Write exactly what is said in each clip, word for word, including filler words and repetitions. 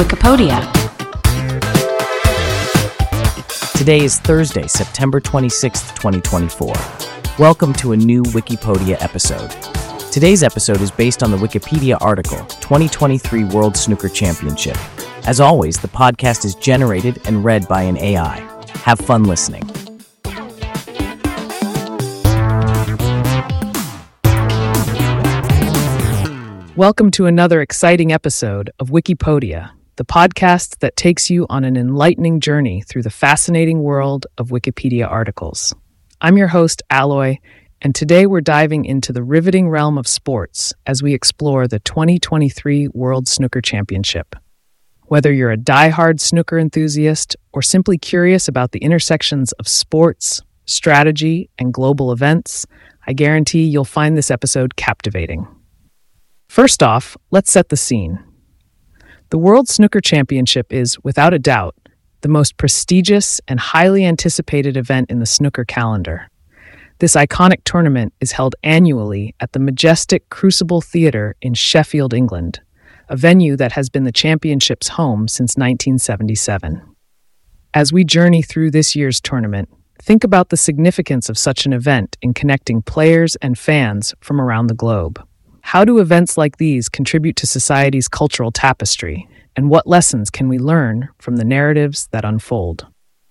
Wikipedia. Today is Thursday, September twenty-sixth, twenty twenty-four. Welcome to a new Wikipedia episode. Today's episode is based on the Wikipedia article, twenty twenty-three World Snooker Championship. As always, the podcast is generated and read by an A I. Have fun listening. Welcome to another exciting episode of Wikipedia, the podcast that takes you on an enlightening journey through the fascinating world of Wikipedia articles. I'm your host, Alloy, and today we're diving into the riveting realm of sports as we explore the twenty twenty-three World Snooker Championship. Whether you're a die-hard snooker enthusiast or simply curious about the intersections of sports, strategy, and global events, I guarantee you'll find this episode captivating. First off, let's set the scene. The World Snooker Championship is, without a doubt, the most prestigious and highly anticipated event in the snooker calendar. This iconic tournament is held annually at the majestic Crucible Theatre in Sheffield, England, a venue that has been the championship's home since nineteen seventy-seven. As we journey through this year's tournament, think about the significance of such an event in connecting players and fans from around the globe. How do events like these contribute to society's cultural tapestry, and what lessons can we learn from the narratives that unfold?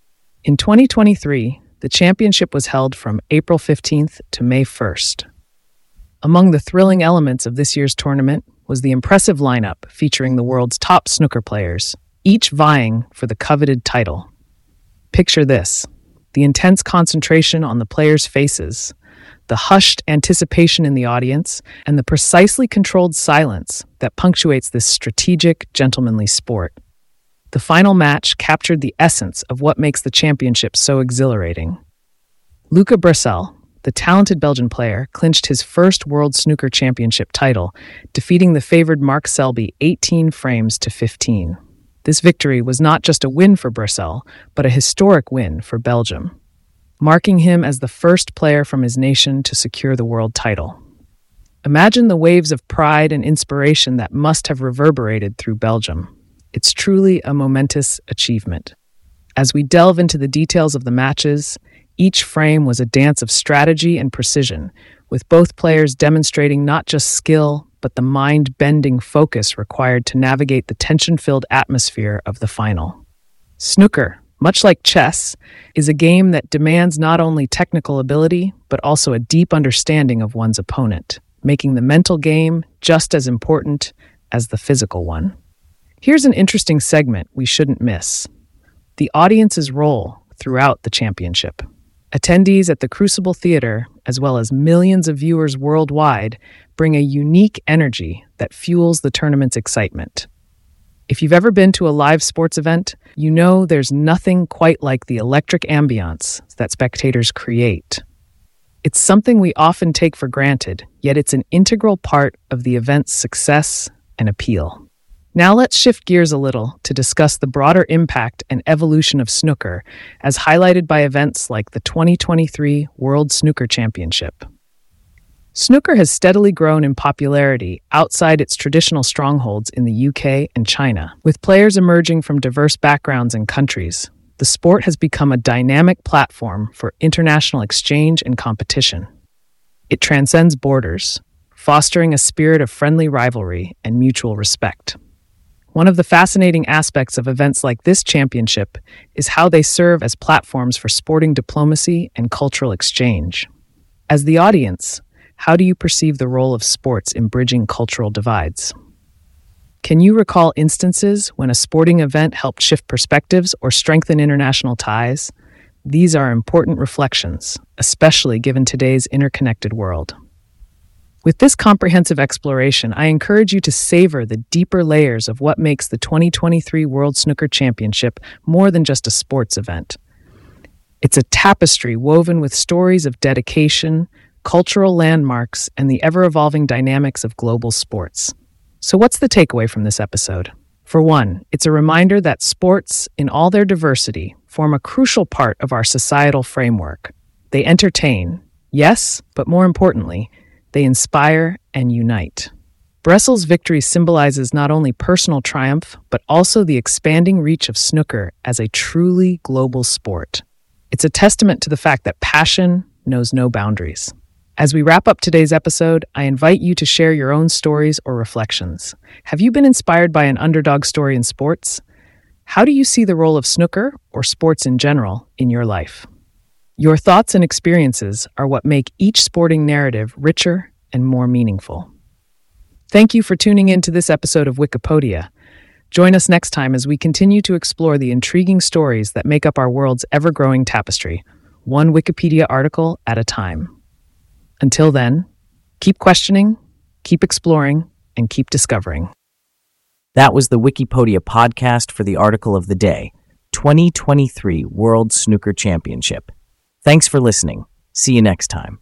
In twenty twenty-three, the championship was held from April fifteenth to May first. Among the thrilling elements of this year's tournament was the impressive lineup featuring the world's top snooker players, each vying for the coveted title. Picture this: the intense concentration on the players' faces, the hushed anticipation in the audience, and the precisely controlled silence that punctuates this strategic, gentlemanly sport. The final match captured the essence of what makes the championship so exhilarating. Luca Brecel, the talented Belgian player, clinched his first World Snooker Championship title, defeating the favored Mark Selby eighteen frames to fifteen. This victory was not just a win for Brecel, but a historic win for Belgium, marking him as the first player from his nation to secure the world title. Imagine the waves of pride and inspiration that must have reverberated through Belgium. It's truly a momentous achievement. As we delve into the details of the matches, each frame was a dance of strategy and precision, with both players demonstrating not just skill, but the mind-bending focus required to navigate the tension-filled atmosphere of the final. Snooker, much like chess, is a game that demands not only technical ability, but also a deep understanding of one's opponent, making the mental game just as important as the physical one. Here's an interesting segment we shouldn't miss: the audience's role throughout the championship. Attendees at the Crucible Theatre, as well as millions of viewers worldwide, bring a unique energy that fuels the tournament's excitement. If you've ever been to a live sports event, you know there's nothing quite like the electric ambiance that spectators create. It's something we often take for granted, yet it's an integral part of the event's success and appeal. Now let's shift gears a little to discuss the broader impact and evolution of snooker, as highlighted by events like the twenty twenty-three World Snooker Championship. Snooker has steadily grown in popularity outside its traditional strongholds in the U K and China. With players emerging from diverse backgrounds and countries, the sport has become a dynamic platform for international exchange and competition. It transcends borders, fostering a spirit of friendly rivalry and mutual respect. One of the fascinating aspects of events like this championship is how they serve as platforms for sporting diplomacy and cultural exchange. As the audience, how do you perceive the role of sports in bridging cultural divides? Can you recall instances when a sporting event helped shift perspectives or strengthen international ties? These are important reflections, especially given today's interconnected world. With this comprehensive exploration, I encourage you to savor the deeper layers of what makes the twenty twenty-three World Snooker Championship more than just a sports event. It's a tapestry woven with stories of dedication, cultural landmarks, and the ever-evolving dynamics of global sports. So what's the takeaway from this episode? For one, it's a reminder that sports, in all their diversity, form a crucial part of our societal framework. They entertain, yes, but more importantly, they inspire and unite. Bressel's victory symbolizes not only personal triumph, but also the expanding reach of snooker as a truly global sport. It's a testament to the fact that passion knows no boundaries. As we wrap up today's episode, I invite you to share your own stories or reflections. Have you been inspired by an underdog story in sports? How do you see the role of snooker, or sports in general, in your life? Your thoughts and experiences are what make each sporting narrative richer and more meaningful. Thank you for tuning in to this episode of Wikipedia. Join us next time as we continue to explore the intriguing stories that make up our world's ever-growing tapestry, one Wikipedia article at a time. Until then, keep questioning, keep exploring, and keep discovering. That was the Wikipedia podcast for the article of the day, twenty twenty-three World Snooker Championship. Thanks for listening. See you next time.